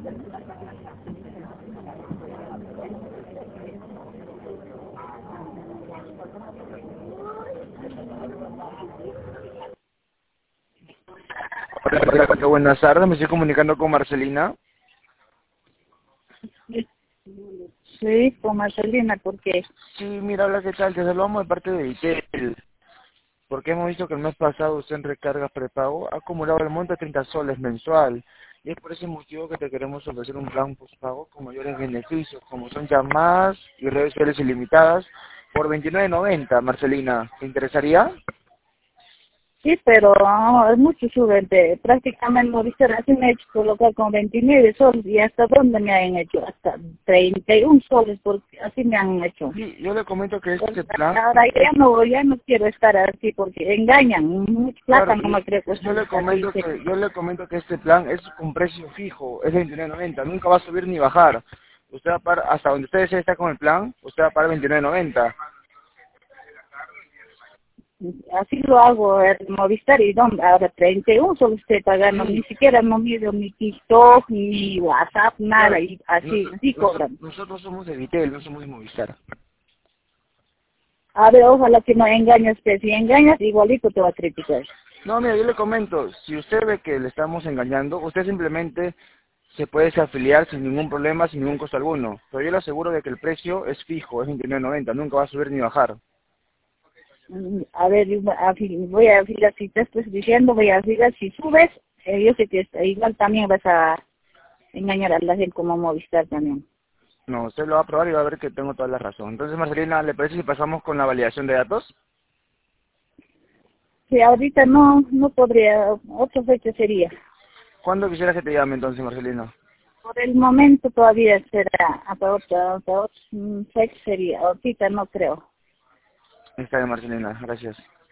Hola, buenas tardes, me estoy comunicando con Marcelina. Sí, con Marcelina, porque Sí, mira, hola, ¿qué tal? Te saludamos de parte de Vitel, porque hemos visto que el mes pasado usted en recargas prepago ha acumulado el monto de 30 soles mensual, y es por ese motivo que te queremos ofrecer un plan postpago con mayores beneficios, como son llamadas y redes sociales ilimitadas, por 29.90, Marcelina. ¿Te interesaría? sí, pero es mucho sube, prácticamente Movistar así me ha hecho colocar con 29 soles, y hasta dónde me han hecho, hasta 31 soles, porque así me han hecho. Sí, yo le comento que Pues este plan... ahora ya no quiero estar así, porque engañan, mucha plata Claro, no me creo que yo le así. comento que este plan es con precio fijo, es 29.90, nunca va a subir ni bajar. Usted va a pagar, hasta donde usted desee estar con el plan, usted va a pagar 29.90. Así lo hago en Movistar, y donde ahora 31 solo estoy pagando, Sí, ni siquiera no miro ni TikTok, ni WhatsApp, nada, claro, y así cobran. nosotros somos de Vitel, no somos de Movistar. A ver, ojalá que no engañes, que si engañas, igualito te va a criticar. No, mira, yo le comento, si usted ve que le estamos engañando, usted simplemente se puede desafiliar sin ningún problema, sin ningún costo alguno. Pero yo le aseguro de que el precio es fijo, es 29.90, nunca va a subir ni bajar. A ver, voy a fijar, si te estoy diciendo, voy a fijar, si subes, yo sé que igual también vas a engañar a la gente como Movistar también. No, usted lo va a probar y va a ver que tengo toda la razón. Entonces, Marcelina, ¿le parece si pasamos con la validación de datos? Sí, ahorita no podría, otra fecha sería. ¿Cuándo quisiera que te llame entonces, Marcelina? Por el momento todavía será, hasta otra fecha sería, ahorita no creo. Está bien, Marcelina, gracias.